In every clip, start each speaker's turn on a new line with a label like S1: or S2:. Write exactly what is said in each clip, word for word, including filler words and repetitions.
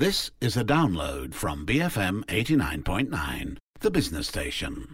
S1: This is a download from B F M eighty-nine point nine, the business station.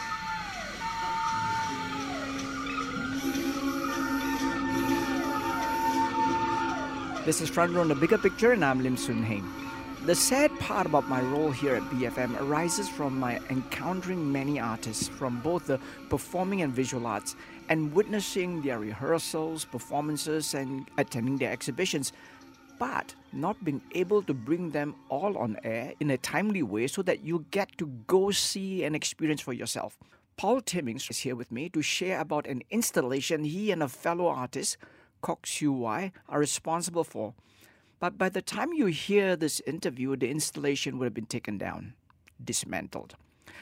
S2: This is Front Row on the Bigger Picture, and I'm Lim Soon Heng. The sad part about my role here at B F M arises from my encountering many artists from both the performing and visual arts and witnessing their rehearsals, performances, and attending their exhibitions, but not being able to bring them all on air in a timely way so that you get to go see and experience for yourself. Paul Timmins is here with me to share about an installation he and a fellow artist, Kok Siew Wai, are responsible for. But by the time you hear this interview, the installation would have been taken down, dismantled.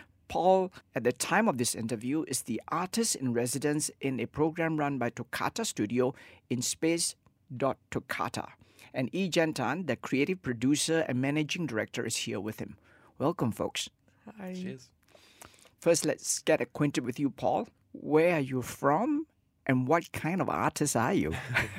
S2: Paul, at the time of this interview, is the artist in residence in a program run by Toccata Studio in space dot toccata. And Yi Jian Tan, the creative producer and managing director, is here with him. Welcome, folks.
S3: Hi. Cheers.
S2: First, let's get acquainted with you, Paul. Where are you from, and what kind of artist are you?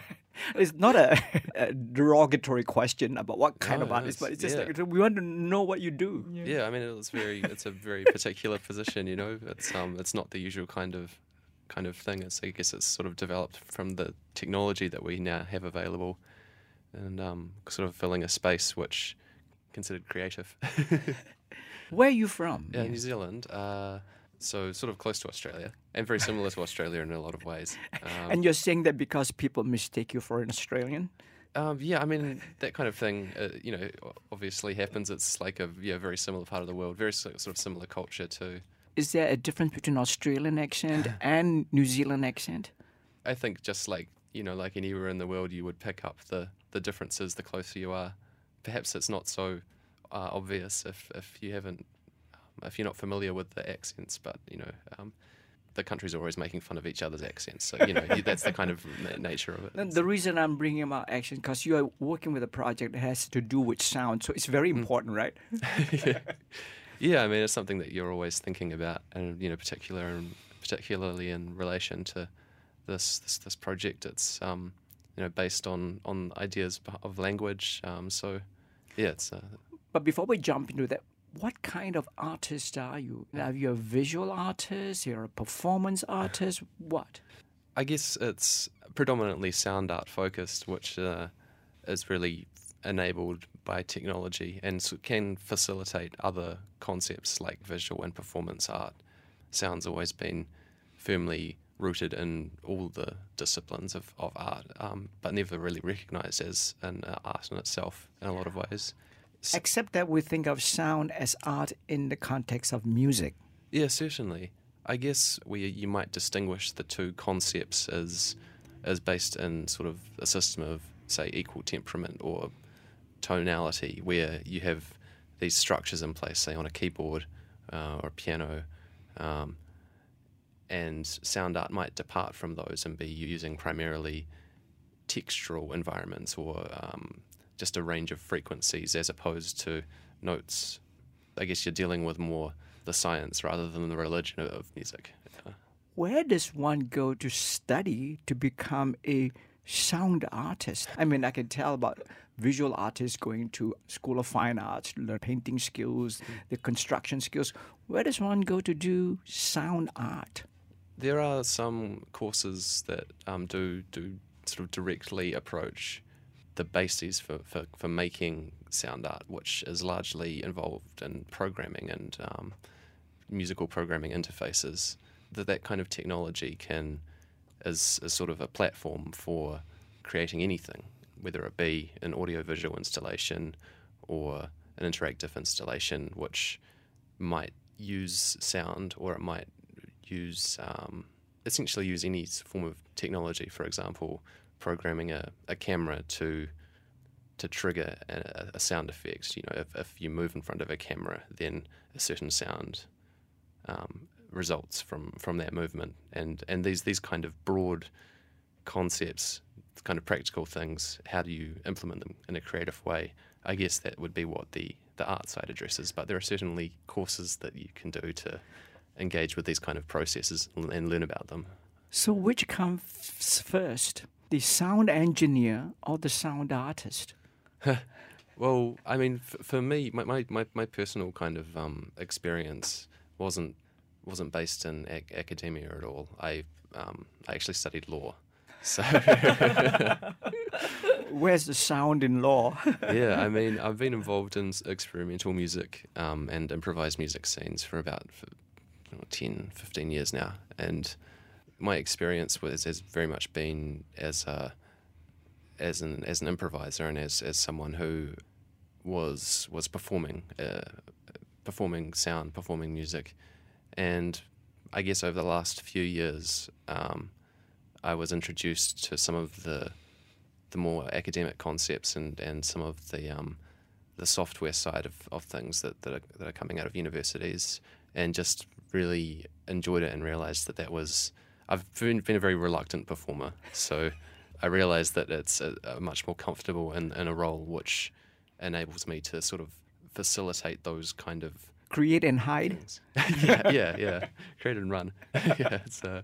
S2: It's not a, a derogatory question about what kind
S3: No,
S2: of artist,
S3: it's-
S2: but it's just
S3: yeah.
S2: like we want to know what you do.
S3: Yeah, I mean it's very it's a very particular position, you know. It's um it's not the usual kind of kind of thing. It's I guess it's sort of developed from the technology that we now have available, and um sort of filling a space which considered creative.
S2: Where are you from?
S3: Yeah, New Zealand. Uh, so sort of close to Australia, and very similar to Australia in a lot of ways. Um,
S2: And you're saying that because people mistake you for an Australian?
S3: Um, yeah, I mean that kind of thing. Uh, you know, obviously happens. It's like a yeah, very similar part of the world, very so- sort of similar culture too.
S2: Is there a difference between Australian accent and New Zealand accent?
S3: I think just like you know, like anywhere in the world, you would pick up the the differences the closer you are. Perhaps it's not so uh, obvious if if you haven't um, if you're not familiar with the accents, but you know. Um, the countries are always making fun of each other's accents, so you know you- that's the kind of na- nature of it.
S2: And the reason I'm bringing about accent because you are working with a project that has to do with sound, so it's very important, right?
S3: yeah. yeah, I mean it's something that you're always thinking about, and you know, particular and particularly in relation to this this, this project. It's um, you know based on, on ideas of language. Um, so yeah, it's. Uh,
S2: But before we jump into that, what kind of artist are you? Are you a visual artist? You're a performance artist? What?
S3: I guess it's predominantly sound art focused, which uh, is really enabled by technology and so can facilitate other concepts like visual and performance art. Sound's always been firmly rooted in all the disciplines of, of art, um, but never really recognised as an uh, art in itself in a lot of ways. S-
S2: Except that we think of sound as art in the context of music.
S3: Yeah, certainly. I guess we you might distinguish the two concepts as as based in sort of a system of, say, equal temperament or tonality, where you have these structures in place, say, on a keyboard uh, or a piano, um, and sound art might depart from those and be using primarily textural environments or um, just a range of frequencies as opposed to notes. I guess you're dealing with more the science rather than the religion of music. Uh,
S2: Where does one go to study to become a sound artist? I mean, I can tell about visual artists going to School of Fine Arts to learn painting skills, the construction skills. Where does one go to do sound art?
S3: There are some courses that um, do do sort of directly approach the bases for, for, for making sound art, which is largely involved in programming and um, musical programming interfaces. That that kind of technology can is, is sort of a platform for creating anything, whether it be an audiovisual installation or an interactive installation, which might use sound or it might use um, essentially use any form of technology. For example, programming a, a camera to to trigger a, a sound effect. You know, if, if you move in front of a camera, then a certain sound um, results from, from that movement. And and these these kind of broad concepts, kind of practical things, how do you implement them in a creative way? I guess that would be what the, the art side addresses. But there are certainly courses that you can do to engage with these kind of processes and learn about them.
S2: So which comes first, the sound engineer or the sound artist?
S3: Well, I mean, f- for me, my, my, my, my personal kind of um, experience wasn't wasn't based in ac- academia at all. I um, I actually studied law, so
S2: Where's the sound in law?
S3: yeah. I mean, I've been involved in s- experimental music um, and improvised music scenes for about for, you know, ten, fifteen years now, and my experience was has very much been as a as an as an improviser and as as someone who was was performing uh, performing sound, performing music, and I guess over the last few years, um, I was introduced to some of the the more academic concepts and, and some of the um, the software side of, of things that that are, that are coming out of universities, and just really enjoyed it and realized that that was I've been, been a very reluctant performer, so I realized that it's a, a much more comfortable in, in a role which enables me to sort of facilitate those kind of
S2: Create and hide.
S3: things. yeah, yeah, yeah. Create and run. yeah, it's uh,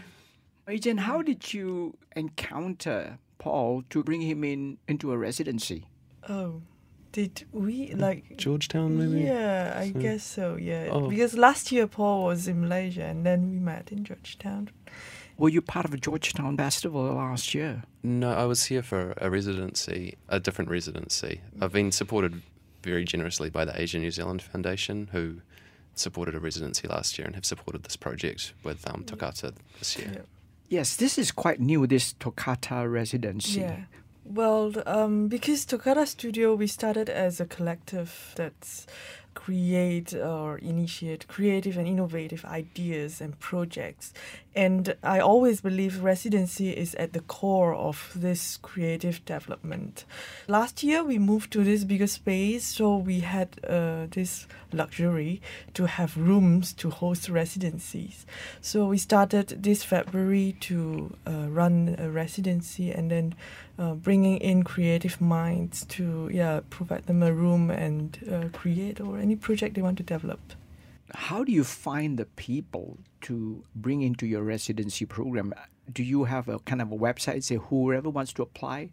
S2: Agent, how did you encounter Paul to bring him in into a residency?
S4: Oh, did we like?
S3: Georgetown, maybe.
S4: Yeah, I
S3: So-
S4: guess so. Yeah,
S3: Oh.
S4: because last year Paul was in Malaysia, and then we met in Georgetown.
S2: Were you part of a Georgetown festival last year?
S3: No, I was here for a residency, a different residency. I've been supported very generously by the Asia New Zealand Foundation, who supported a residency last year and have supported this project with um, Tokata this year.
S4: Yeah.
S2: Yes, this is quite new, this Tokata residency.
S4: Yeah. Well, um, because Tokata Studio, we started as a collective that's create or initiate creative and innovative ideas and projects. And I always believe residency is at the core of this creative development. Last year, we moved to this bigger space, so we had uh, this luxury to have rooms to host residencies. So we started this February to uh, run a residency, and then uh, bringing in creative minds to yeah provide them a room and uh, create or any project they want to develop.
S2: How do you find the people to bring into your residency program? Do you have a kind of a website, say whoever wants to apply?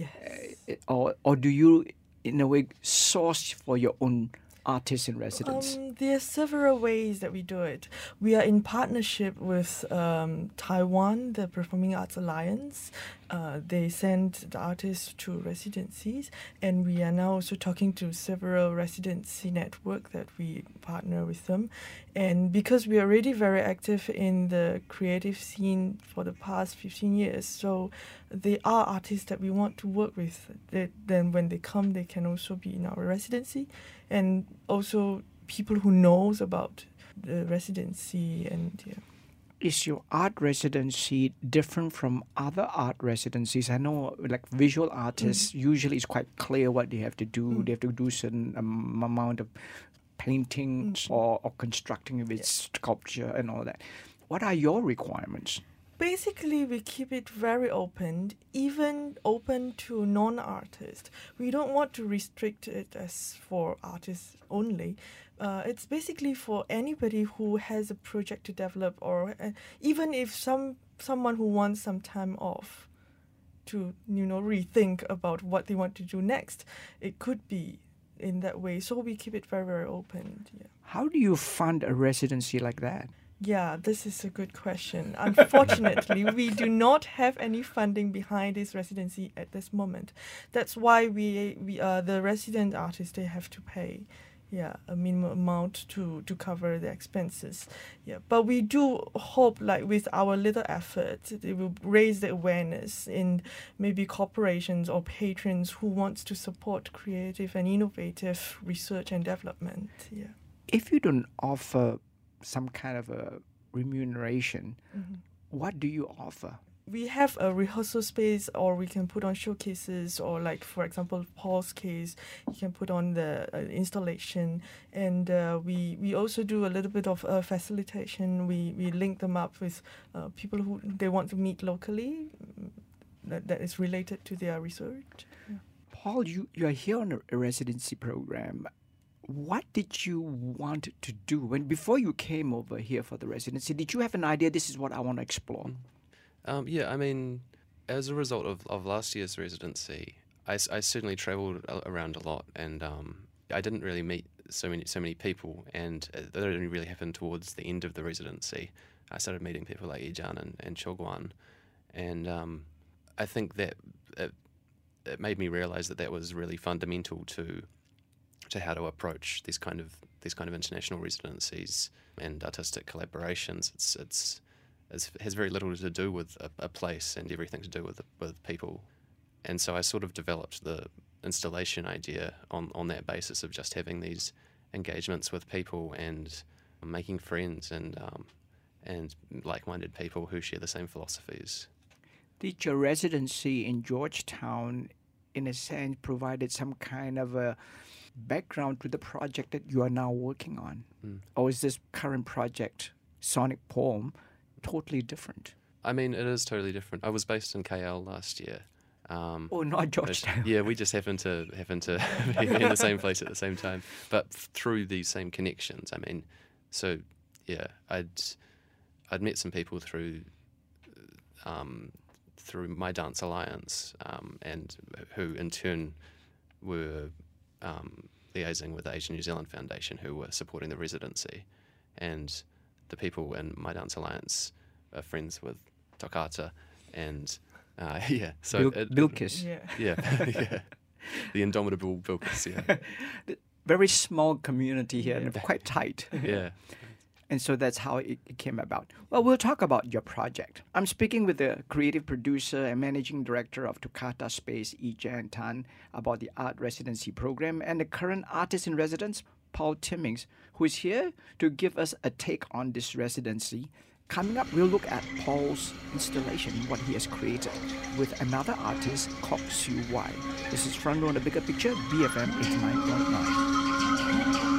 S4: Yes.
S2: Or, or do you, in a way, source for your own artists in residence?
S4: Um, there are several ways that we do it. We are in partnership with um, Taiwan, the Performing Arts Alliance. Uh, they send the artists to residencies, and we are now also talking to several residency network that we partner with them. And because we are already very active in the creative scene for the past fifteen years, so they are artists that we want to work with. They, then when they come, they can also be in our residency, and also people who knows about the residency. And yeah.
S2: Is your art residency different from other art residencies? I know, like visual artists,
S4: Mm.
S2: usually it's quite clear what they have to do.
S4: Mm.
S2: They have to do certain um, amount of painting
S4: Mm.
S2: or, or constructing with
S4: Yeah.
S2: sculpture and all that. What are your requirements?
S4: Basically, we keep it very open, even open to non-artists. We don't want to restrict it as for artists only. Uh, it's basically for anybody who has a project to develop, or uh, even if some someone who wants some time off to you know rethink about what they want to do next. It could be in that way. So we keep it very very open. Yeah.
S2: How do you fund a residency like that?
S4: Yeah, this is a good question. Unfortunately, we do not have any funding behind this residency at this moment. That's why we we uh, the resident artists, they have to pay, yeah, a minimum amount to to cover the expenses. Yeah, but we do hope, like with our little efforts, it will raise the awareness in maybe corporations or patrons who wants to support creative and innovative research and development. Yeah.
S2: If you don't offer some kind of a remuneration,
S4: Mhm.
S2: what do you offer?
S4: We have a rehearsal space, or we can put on showcases, or like, for example, Paul's case, you can put on the uh, installation. And uh, we, we also do a little bit of uh, facilitation. We, we link them up with uh, people who they want to meet locally mm, that, that is related to their research. Yeah.
S2: Paul, you, you are here on a, a residency program. What did you want to do when before you came over here for the residency? Did you have an idea? This is what I want to explore.
S3: Um, yeah, I mean, as a result of, of last year's residency, I, I certainly travelled around a lot, and um, I didn't really meet so many so many people, and that only really happened towards the end of the residency. I started meeting people like Ijan and, and Choguan, and um, I think that it, it made me realise that that was really fundamental to to how to approach these kind of these kind of international residencies and artistic collaborations. It's it's, it's it has very little to do with a, a place and everything to do with with people, and so I sort of developed the installation idea on, on that basis of just having these engagements with people and making friends and um, and like-minded people who share the same philosophies.
S2: Did your residency in Georgetown, in a sense, provided some kind of a background to the project that you are now working on? Mm. Or is this current project, Sonic Poem, totally different?
S3: I mean, it is totally different. I was based in K L last year. Um,
S2: oh, not Georgetown.
S3: Yeah, we just happen to happen to be in the same place at the same time, but through these same connections. I mean, so yeah, I'd I'd met some people through um, through My Dance Alliance, um, and who in turn were um, liaising with the Asian New Zealand Foundation, who were supporting the residency, and the people in My Dance Alliance are friends with Tokata, and uh, yeah, so
S2: Bil-
S3: it,
S2: Bilkis,
S3: yeah, yeah, yeah, the indomitable Bilkis, yeah.
S2: Very small community here,
S3: Yeah.
S2: and quite tight.
S3: Yeah.
S2: And so that's how it, it came about. Well, we'll talk about your project. I'm speaking with the creative producer and managing director of Tokata Space, Ijan Tan, about the art residency program, and the current artist in residence, Paul Timmings, who is here to give us a take on this residency. Coming up, we'll look at Paul's installation, what he has created, with another artist, Kok Siu Wai. This is Front Row on the Bigger Picture, B F M eighty-nine point nine.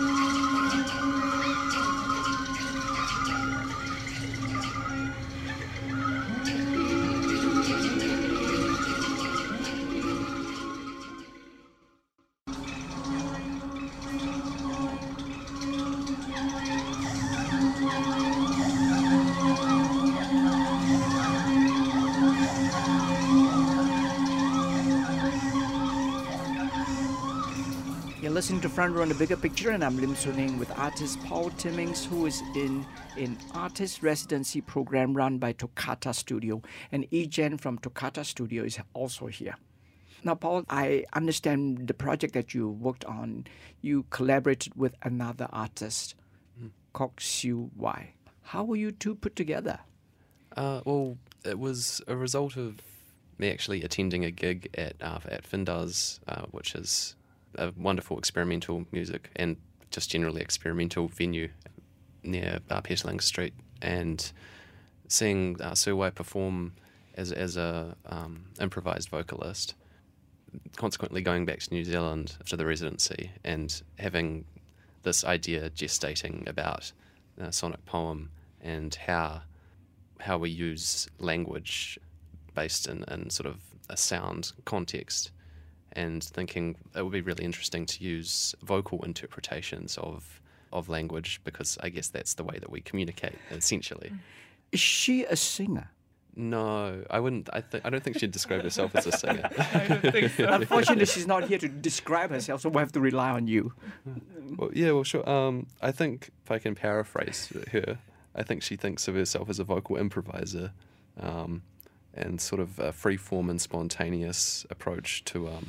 S2: Listening to Front Row on the Bigger Picture, and I'm Lim Soon Heng with artist Paul Timmings, who is in an artist residency program run by Tokata Studio, and Ijan from Tokata Studio is also here. Now, Paul, I understand the project that you worked on, you collaborated with another artist, mm. Kok Siu Wai. How were you two put together?
S3: Uh, well, it was a result of me actually attending a gig at uh, at Findaz, uh, which is a wonderful experimental music and just generally experimental venue near uh, Petaling Street, and seeing uh, Siu Wai perform as as a um, improvised vocalist. Consequently, going back to New Zealand after the residency and having this idea gestating about uh, sonic poem and how how we use language based in, in sort of a sound context, and thinking it would be really interesting to use vocal interpretations of of language, because I guess that's the way that we communicate, essentially.
S2: Is she a singer?
S3: No, I wouldn't. I think I don't think she'd describe herself as a singer.
S4: I don't think so.
S2: Unfortunately, she's not here to describe herself, so we'll have to rely on you.
S3: Well, yeah, well, sure. Um, I think if I can paraphrase her, I think she thinks of herself as a vocal improviser, um, and sort of a free-form and spontaneous approach to um,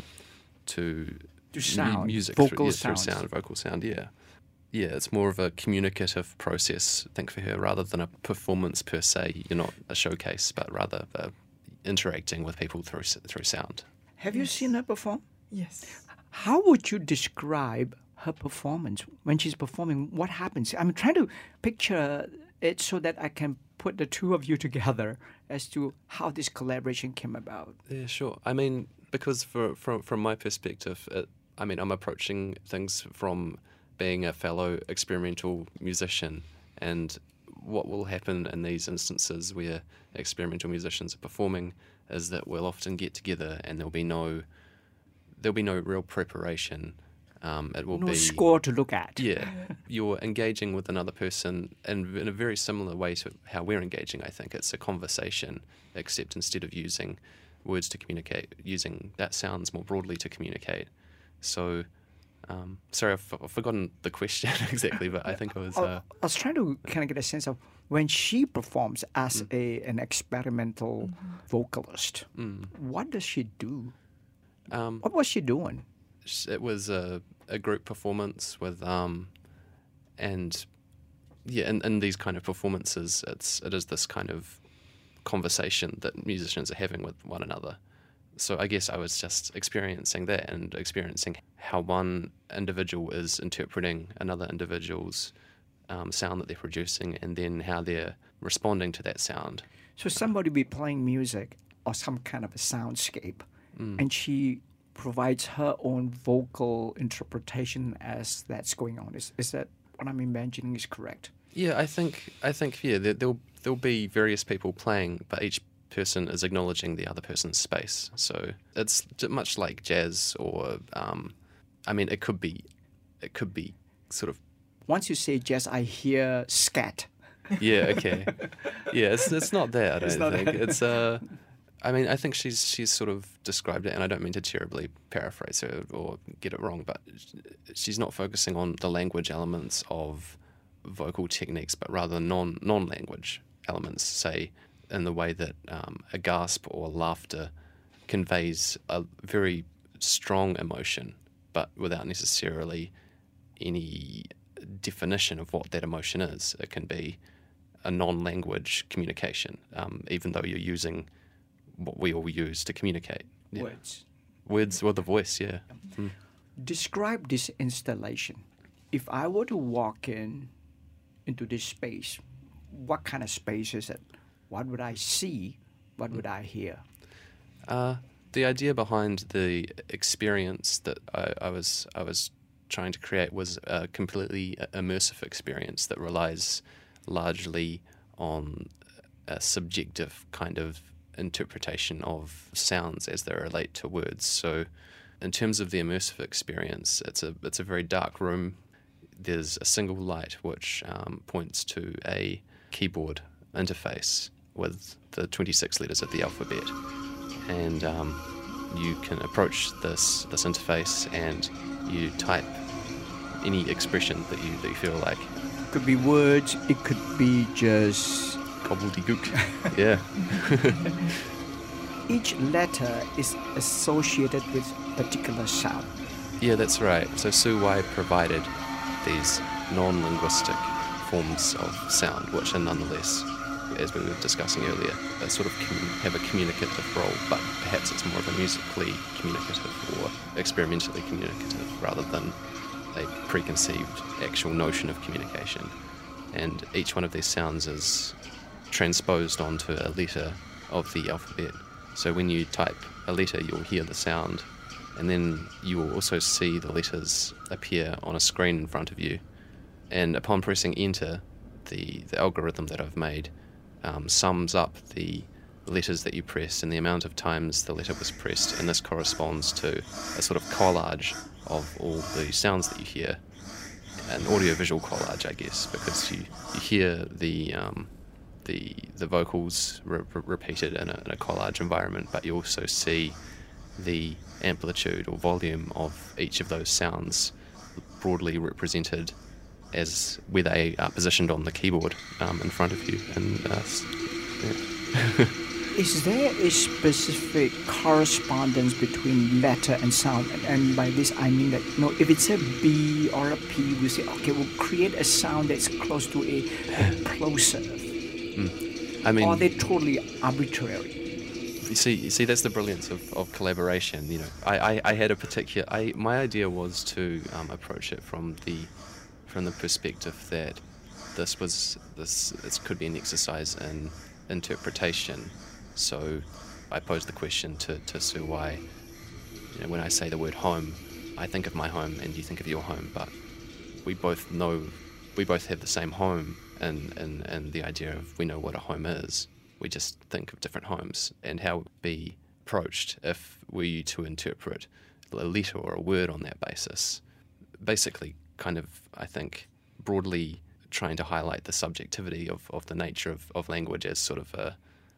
S3: to
S2: to sound,
S3: mu- music,
S2: vocal
S3: through, yeah,
S2: sounds.
S3: through sound, vocal sound. Yeah, yeah. It's more of a communicative process, I think, for her, rather than a performance per se. You're not a showcase, but rather uh, interacting with people through through sound.
S2: Have you seen her perform?
S4: Yes.
S2: How would you describe her performance when she's performing? What happens? I'm trying to picture it so that I can put the two of you together as to how this collaboration came about.
S3: Yeah, sure. I mean, because for, from from my perspective, it, I mean, I'm approaching things from being a fellow experimental musician, and what will happen in these instances where experimental musicians are performing is that we'll often get together and there'll be no there'll be no real preparation. Um, it will
S2: no
S3: be
S2: score to look at.
S3: Yeah, you're engaging with another person in, in a very similar way to how we're engaging. I think it's a conversation, except instead of using words to communicate, using that sounds more broadly to communicate. So, um, sorry, I've, f- I've forgotten the question exactly, but I think it was...
S2: I,
S3: Uh,
S2: I was trying to kind of get a sense of when she performs as
S3: Mm.
S2: a an experimental vocalist,
S3: mm,
S2: what does she do?
S3: um,
S2: What was she doing?
S3: it was a, a group performance with... Um, and, yeah, in, in these kind of performances, it's it is this kind of conversation that musicians are having with one another. So I guess I was just experiencing that and experiencing how one individual is interpreting another individual's um, sound that they're producing, and then how they're responding to that sound.
S2: So somebody be playing music or some kind of a soundscape,
S3: Mm.
S2: and she provides her own vocal interpretation as that's going on. Is is that what I'm imagining is correct?
S3: Yeah, I think I think yeah, there, there'll there'll be various people playing, but each person is acknowledging the other person's space. So it's j- much like jazz, or um, I mean, it could be, it could be sort of
S2: Once you say jazz, I hear scat.
S3: yeah, okay, yeah. It's it's not that. I don't
S2: It's not
S3: think
S2: that.
S3: it's uh. I mean, I think she's she's sort of described it, and I don't mean to terribly paraphrase her or get it wrong, but she's not focusing on the language elements of vocal techniques, but rather non non language elements. Say, in the way that um, a gasp or laughter conveys a very strong emotion, but without necessarily any definition of what that emotion is. It can be a non-language communication, um, even though you're using what we all use to communicate. Yeah.
S2: Words.
S3: Words or the voice, yeah. Mm.
S2: Describe this installation. If I were to walk in into this space, what kind of space is it? What would I see? What would I hear?
S3: Uh, the idea behind the experience that I, I was I was trying to create was a completely immersive experience that relies largely on a subjective kind of interpretation of sounds as they relate to words. So in terms of the immersive experience, it's a it's a very dark room. There's a single light which um, points to a keyboard interface with the twenty-six letters of the alphabet, and um, you can approach this this interface and you type any expression that you that you feel like.
S2: Could be words. It could be just
S3: Gobbledygook. Yeah.
S2: each letter is associated with particular sound.
S3: Yeah, that's right. So Sue Wai provided these non-linguistic forms of sound, which are nonetheless, as we were discussing earlier, they sort of commun- have a communicative role, but perhaps it's more of a musically communicative or experimentally communicative rather than a preconceived actual notion of communication. And each one of these sounds is transposed onto a letter of the alphabet. So when you type a letter, you'll hear the sound, and then you will also see the letters appear on a screen in front of you. And upon pressing enter, the, the algorithm that I've made um, sums up the letters that you press and the amount of times the letter was pressed, and this corresponds to a sort of collage of all the sounds that you hear, an audiovisual collage, I guess, because you, you hear the um, the the vocals re- re- repeated in a, in a collage environment, but you also see the amplitude or volume of each of those sounds broadly represented as where they are positioned on the keyboard um, in front of you. And uh, yeah.
S2: Is there a specific correspondence between letter and sound? And, and by this I mean that, you know, if it's a B or a P, we say, okay, we'll create a sound that's close to a, a plosive.
S3: Mm. I mean,
S2: or are they totally arbitrary?
S3: You see, you see, that's the brilliance of, of collaboration. You know, I, I, I had a particular. I my idea was to um, approach it from the from the perspective that this was this this could be an exercise in interpretation. So I posed the question to to Sue Wai. You know, when I say the word home, I think of my home, and you think of your home, but we both know, we both have the same home, and and and the idea of we know what a home is. We just think of different homes, and how it would be approached if we were to interpret a letter or a word on that basis. Basically, kind of, I think, broadly trying to highlight the subjectivity of, of the nature of, of language as sort of a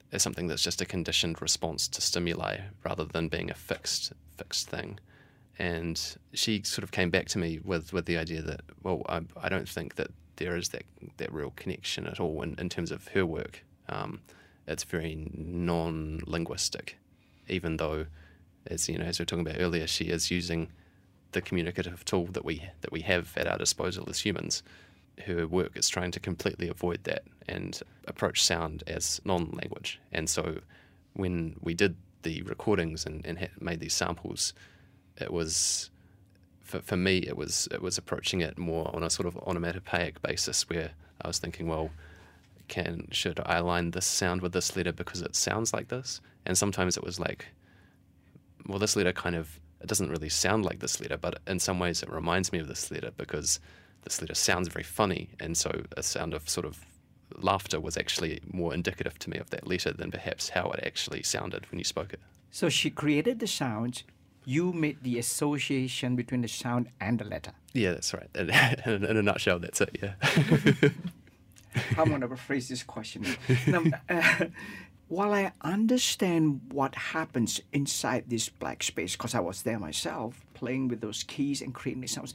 S3: as something that's just a conditioned response to stimuli rather than being a fixed fixed thing. And she sort of came back to me with, with the idea that, well, I, I don't think that there is that, that real connection at all in, in terms of her work. Um, it's very non-linguistic, even though, as you know, as we were talking about earlier, she is using the communicative tool that we that we have at our disposal as humans. Her work is trying to completely avoid that and approach sound as non-language. And so when we did the recordings and, and had made these samples, it was, for, for me, it was it was approaching it more on a sort of onomatopoeic basis, where I was thinking, well, can should I align this sound with this letter because it sounds like this? And sometimes it was like, well, this letter kind of, it doesn't really sound like this letter, but in some ways it reminds me of this letter because this letter sounds very funny, and so a sound of sort of laughter was actually more indicative to me of that letter than perhaps how it actually sounded when you spoke it.
S2: So she created the sounds. You made the association between the sound and the letter.
S3: Yeah, that's right. In, in, in a nutshell, that's it, yeah.
S2: I'm going to rephrase this question. Now, uh, while I understand what happens inside this black space, because I was there myself, playing with those keys and creating the sounds,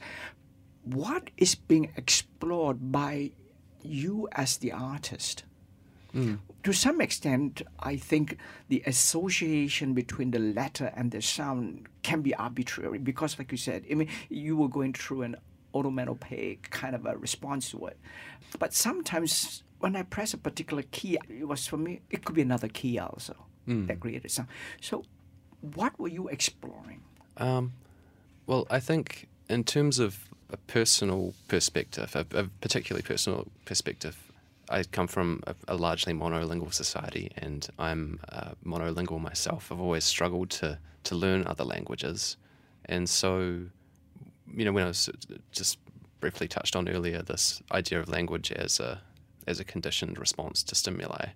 S2: what is being explored by you as the artist? Mm. To some extent, I think the association between the letter and the sound can be arbitrary because, like you said, I mean, you were going through an onomatopoeic kind of a response to it. But sometimes when I press a particular key, it was for me, it could be another key also mm. that created sound. So what were you exploring?
S3: Um, well, I think in terms of a personal perspective, a, a particularly personal perspective, I come from a, a largely monolingual society, and I'm uh, monolingual myself. I've always struggled to, to learn other languages. And so, you know, when I was just briefly touched on earlier, this idea of language as a as a conditioned response to stimuli.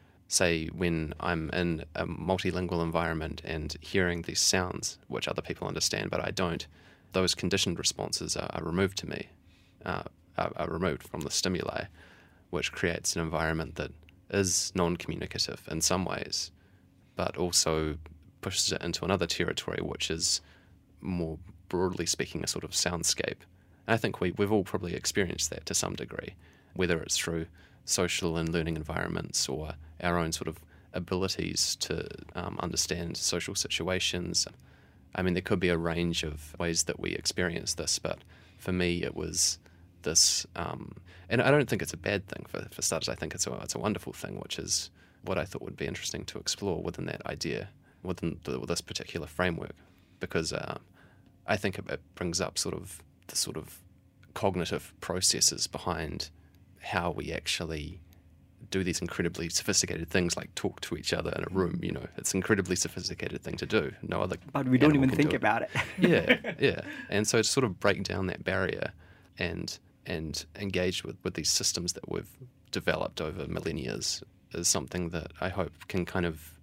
S3: Say when I'm in a multilingual environment and hearing these sounds, which other people understand but I don't, those conditioned responses are, are removed to me, uh, are, are removed from the stimuli, which creates an environment that is non-communicative in some ways, but also pushes it into another territory, which is more broadly speaking a sort of soundscape. And I think we, we've all probably experienced that to some degree, whether it's through social and learning environments or our own sort of abilities to um, understand social situations. I mean, there could be a range of ways that we experience this, but for me it was this, um, and I don't think it's a bad thing for, for starters. I think it's a, it's a wonderful thing, which is what I thought would be interesting to explore within that idea, within the, this particular framework, because uh, I think it, it brings up sort of the sort of cognitive processes behind how we actually do these incredibly sophisticated things like talk to each other in a room. You know, it's an incredibly sophisticated thing to do. No other
S2: But we don't even think
S3: it.
S2: about it.
S3: yeah, yeah. And so to sort of break down that barrier and and engage with, with these systems that we've developed over millennia is something that I hope can kind of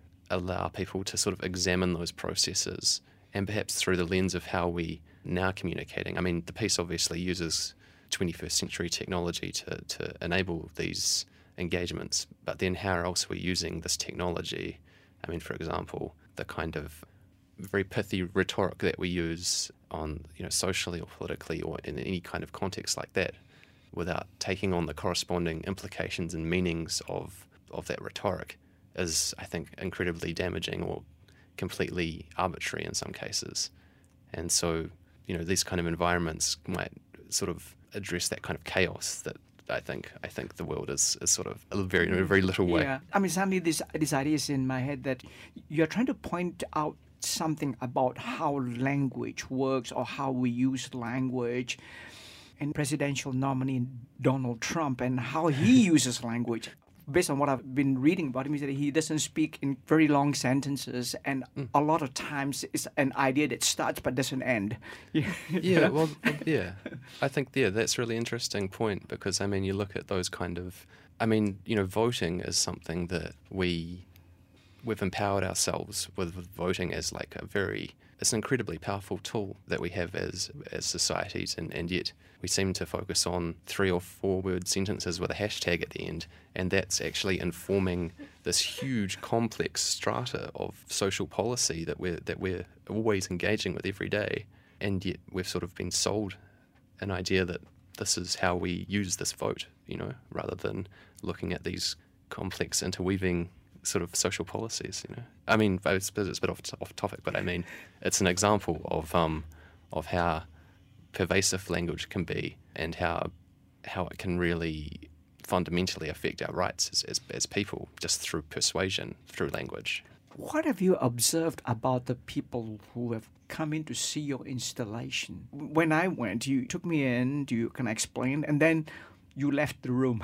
S3: allow people to sort of examine those processes, and perhaps through the lens of how we now communicating. I mean, the piece obviously uses twenty-first century technology to, to enable these engagements, but then how else are we using this technology? I mean, for example, the kind of very pithy rhetoric that we use on, you know, socially or politically or in any kind of context like that, without taking on the corresponding implications and meanings of, of that rhetoric, is, I think, incredibly damaging or completely arbitrary in some cases. And so, you know, these kind of environments might sort of address that kind of chaos that I think I think the world is, is sort of a very in a very little way.
S2: Yeah, I mean, suddenly this this idea is in my head that you're trying to point out something about how language works or how we use language, and presidential nominee Donald Trump and how he uses language. Based on what I've been reading about him, is that he doesn't speak in very long sentences, and mm. a lot of times it's an idea that starts but doesn't end.
S3: yeah, well, yeah. I think, yeah, that's a really interesting point, because, I mean, you look at those kind of... I mean, you know, voting is something that we... We've empowered ourselves with, with voting as like a very it's an incredibly powerful tool that we have as as societies, and, and yet we seem to focus on three or four word sentences with a hashtag at the end, and that's actually informing this huge complex strata of social policy that we're that we're always engaging with every day. And yet we've sort of been sold an idea that this is how we use this vote, you know, rather than looking at these complex interweaving sort of social policies, you know. I mean, it's, it's a bit off, off topic, but I mean, it's an example of um, of how pervasive language can be, and how how it can really fundamentally affect our rights as, as, as people, just through persuasion, through language.
S2: What have you observed about the people who have come in to see your installation? When I went, you took me in, you can explain, and then you left the room.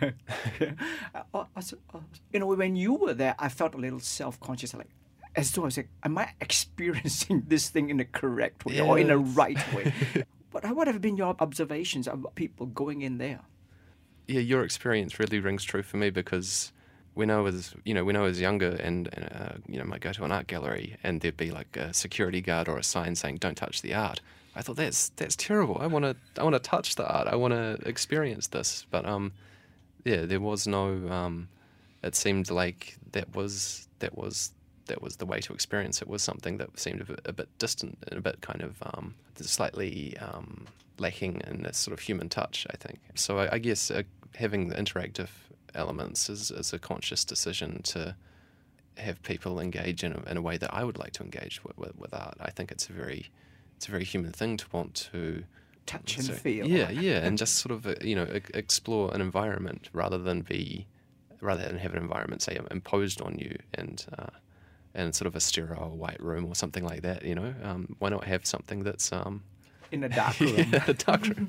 S2: You know, when you were there, I felt a little self-conscious, like, as though I was like, am I experiencing this thing in the correct way, yeah, or in the right way? But what have been your observations of people going in there?
S3: Yeah, your experience really rings true for me, because when I was, you know, when I was younger, and, and uh, you know, might go to an art gallery and there'd be like a security guard or a sign saying "Don't touch the art." I thought that's that's terrible. I want to I want to touch the art. I want to experience this. But um, yeah, there was no. Um, it seemed like that was that was that was the way to experience it. Was something that seemed a bit, a bit distant and a bit kind of um, slightly um, lacking in this sort of human touch, I think. So I, I guess uh, having the interactive elements is, is a conscious decision to have people engage in a, in a way that I would like to engage with, with, with art. I think it's a very it's a very human thing to want to
S2: touch and
S3: so,
S2: feel.
S3: Yeah, yeah, and just sort of uh, you know e- explore an environment rather than be rather than have an environment say imposed on you and uh, and sort of a sterile white room or something like that. You know, um, why not have something that's um,
S2: in a dark room?
S3: yeah, a dark room.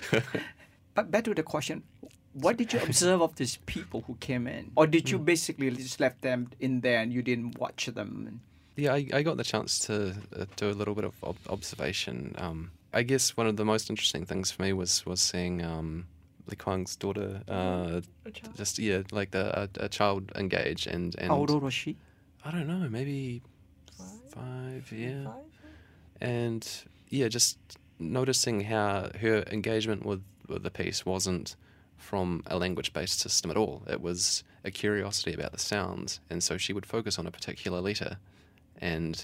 S2: But back to the question. What did you observe of these people who came in? Or did you basically just left them in there and you didn't watch them?
S3: Yeah, I, I got the chance to uh, do a little bit of ob- observation. Um, I guess one of the most interesting things for me was was seeing um, Li Kuang's daughter, uh, just, yeah, like the, a, a child engage. And, and
S2: How old was she?
S3: I don't know, maybe five, five yeah. Five? And, yeah, just noticing how her engagement with, with the piece wasn't from a language-based system at all. It was a curiosity about the sounds, and so she would focus on a particular letter and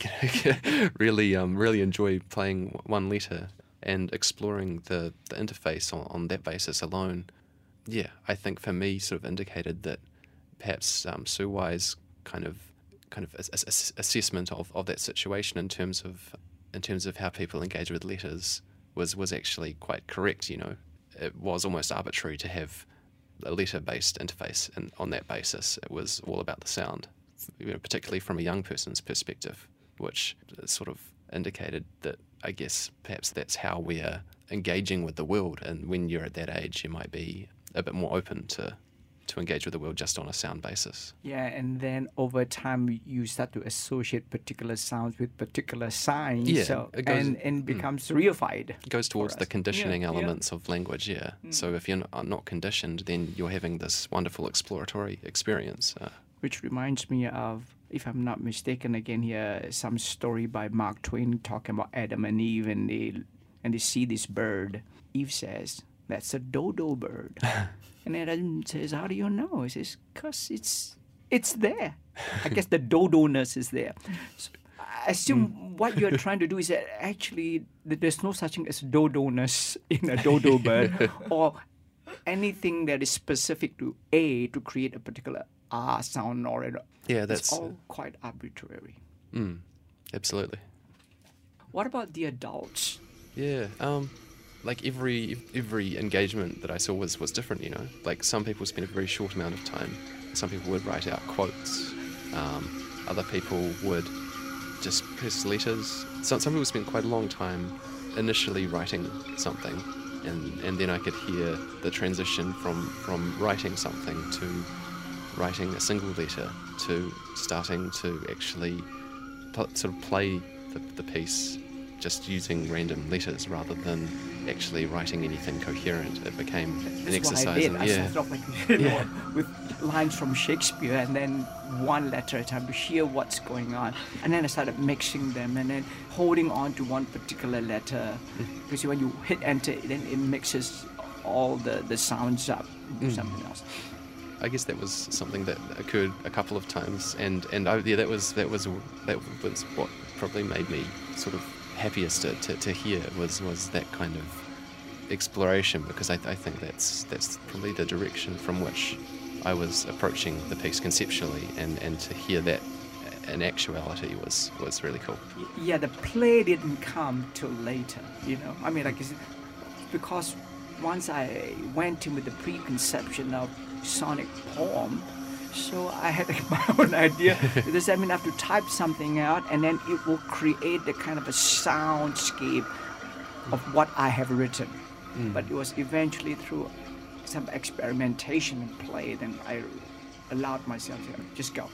S3: really um, really enjoy playing one letter and exploring the, the interface on, on that basis alone. Yeah, I think for me sort of indicated that perhaps um, Sue Wai's kind of kind of a, a, a assessment of, of that situation in terms of in terms of how people engage with letters was, was actually quite correct, you know. It was almost arbitrary to have a letter-based interface, and on that basis it was all about the sound, you know, particularly from a young person's perspective, which sort of indicated that I guess perhaps that's how we're engaging with the world, and when you're at that age you might be a bit more open to to engage with the world just on a sound basis.
S2: Yeah, and then over time you start to associate particular sounds with particular signs,
S3: yeah,
S2: so,
S3: it goes,
S2: and, and becomes mm. reified.
S3: It goes towards the conditioning
S2: yeah,
S3: elements
S2: yeah.
S3: of language, yeah. Mm. So if you're not, not conditioned, then you're having this wonderful exploratory experience. Uh,
S2: Which reminds me of, if I'm not mistaken, again here, some story by Mark Twain talking about Adam and Eve, and they, and they see this bird. Eve says, "That's a dodo bird." And Adam says, "How do you know?" He says, "Because it's it's there." I guess the dodo-ness is there. So I assume mm. what you're trying to do is that actually there's no such thing as dodo-ness in a dodo bird or anything that is specific to A to create a particular R sound or a,
S3: yeah, that's
S2: it's all quite arbitrary.
S3: Mm, absolutely.
S2: What about the adults?
S3: Yeah, um... like every every engagement that I saw was, was different, you know. Like some people spent a very short amount of time. Some people would write out quotes. Um, other people would just press letters. Some, some people spent quite a long time initially writing something, and, and then I could hear the transition from, from writing something to writing a single letter to starting to actually pl- sort of play the, the piece just using random letters rather than actually writing anything coherent. It became an
S2: That's
S3: exercise.
S2: what I did.
S3: in-
S2: I
S3: yeah.
S2: started off like, you know,
S3: Yeah.
S2: with lines from Shakespeare and then one letter at a time to hear what's going on. And then I started mixing them and then holding on to one particular letter. Because when you hit enter, then it mixes all the, the sounds up into
S3: Mm.
S2: something else.
S3: I guess that was something that occurred a couple of times, and and I, yeah, that was that was that was what probably made me sort of happiest to, to, to hear was was that kind of exploration, because I, I think that's that's probably the direction from which I was approaching the piece conceptually, and, and to hear that in actuality was was really cool.
S2: Y- Yeah, the play didn't come till later, you know. I mean, like, it's because once I went in with the preconception of sonic poem, so I had like, my own idea. Does that mean I have to type something out and then it will create the kind of a soundscape of what I have written?
S3: Mm.
S2: But it was eventually through some experimentation and play, then I allowed myself to just go.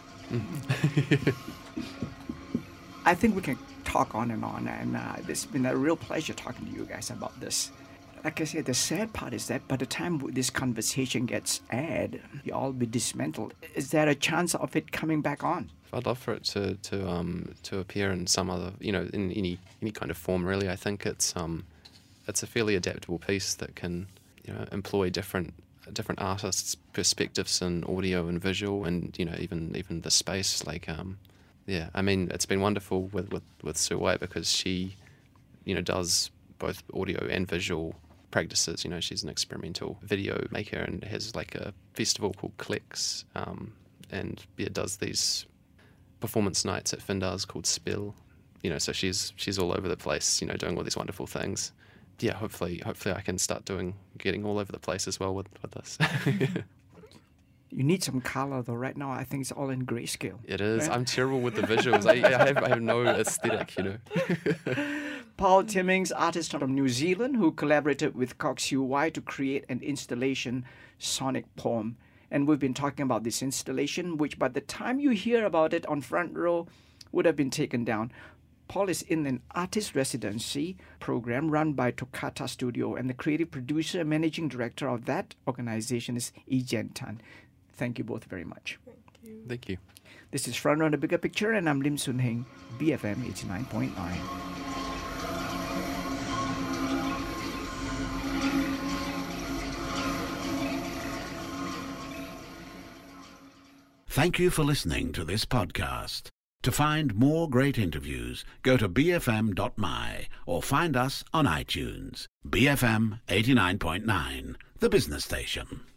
S2: I think we can talk on and on, and uh, it's been a real pleasure talking to you guys about this. Like I said, the sad part is that by the time this conversation gets aired, you all be dismantled. Is there a chance of it coming back on?
S3: I'd love for it to to um to appear in some other, you know, in any any kind of form. Really, I think it's um it's a fairly adaptable piece that can, you know, employ different different artists' perspectives in audio and visual, and you know, even even the space. Like um yeah, I mean, it's been wonderful with with with Sue White, because she, you know, does both audio and visual practices. You know, she's an experimental video maker and has like a festival called Clicks, um, and yeah, does these performance nights at Findar's called Spill. You know, so she's she's all over the place, you know, doing all these wonderful things. Yeah, hopefully hopefully I can start doing getting all over the place as well with, with this.
S2: You need some color, though. Right now, I think it's all in grayscale.
S3: It is.
S2: Right?
S3: I'm terrible with the visuals. I, I have I have no aesthetic, you know.
S2: Paul Timmins, artist from New Zealand, who collaborated with Kok Siew Wai to create an installation, Sonic Poem. And we've been talking about this installation, which by the time you hear about it on Front Row, would have been taken down. Paul is in an artist residency program run by Toccata Studio, and the creative producer and managing director of that organization is Yi-Jen Tan. Thank you both very much.
S3: Thank you.
S2: This is Front Row on the Bigger Picture, and I'm Lim Soon Heng, B F M eighty-nine point nine.
S1: Thank you for listening to this podcast. To find more great interviews, go to b f m dot m y or find us on iTunes. B F M eighty-nine point nine, the business station.